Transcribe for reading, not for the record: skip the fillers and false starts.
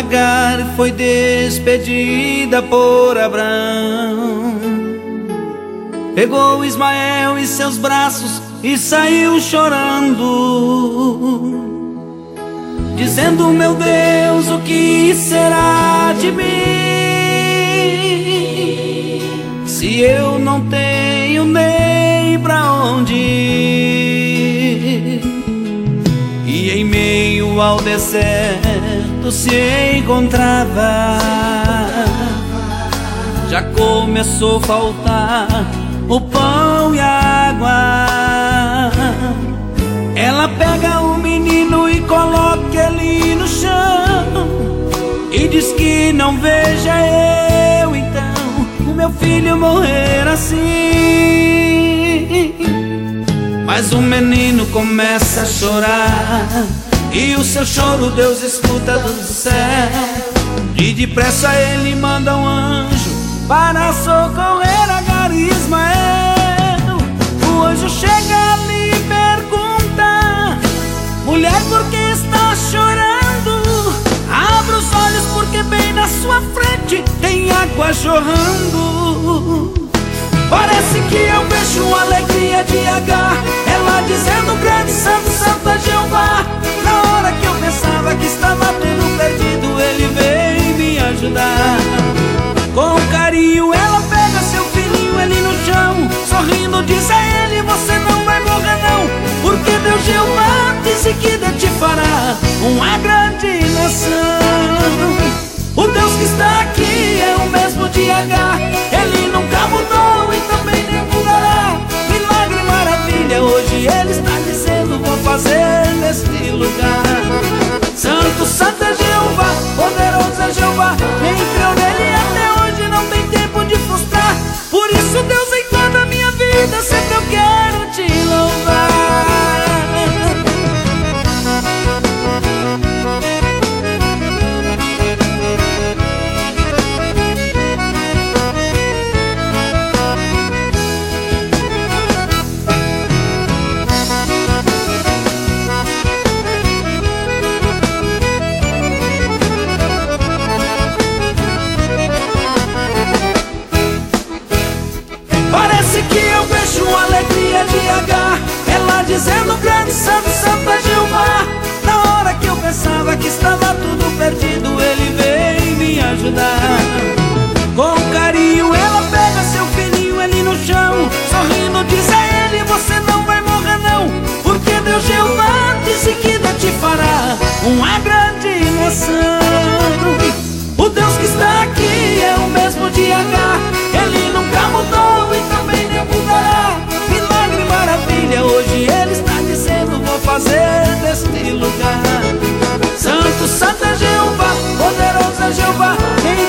Agar foi despedida por Abrão. Pegou Ismael em seus braços e saiu chorando, dizendo: meu Deus, o que será de mim, se eu não tenho nem pra onde ir? E em meio ao deserto se encontrava, já começou a faltar o pão e a água. Ela pega o menino e coloca ele no chão e diz que não veja eu então o meu filho morrer assim. Mas o menino começa a chorar e o seu choro Deus escuta do céu. E depressa ele manda um anjo para socorrer Agar e Ismael. O anjo chega ali e pergunta: mulher, por que está chorando? Abra os olhos porque bem na sua frente tem água jorrando. Parece que eu vejo a alegria de Agar, ela dizendo: grande santo, santo é Jeová. Na hora que eu pensava que estava tudo perdido, ele veio me ajudar. Com carinho ela pega seu filhinho ali no chão, sorrindo diz a ele: você não vai morrer não, porque Deus Jeová disse que de ti fará uma grande nação. O Deus que está aqui é o mesmo de Agar, ele nunca mudou e também nem mudará. Milagre e maravilha, hoje ele está dizendo: vou fazer neste lugar. Santo, santo é Jeová, poderoso é Jeová, quem creu nele até hoje não tem tempo de frustrar. Por isso, Deus, em toda a minha vida sempre eu quero te louvar. Ela dizendo: grande santo, santo é Jeová. Na hora que eu pensava que estava tudo perdido, ele veio me ajudar. Com carinho ela pega seu filhinho ali no chão, sorrindo diz a ele: você não vai morrer não, porque Deus Jeová disse que de ti fará uma grande nação. O Deus que está aqui é o mesmo de Agar, ele nunca mudou e também nem mudará. Milagre e maravilha, hoje ele está dizendo: vou fazer deste lugar. Santo, santo é Jeová, poderoso é Jeová, quem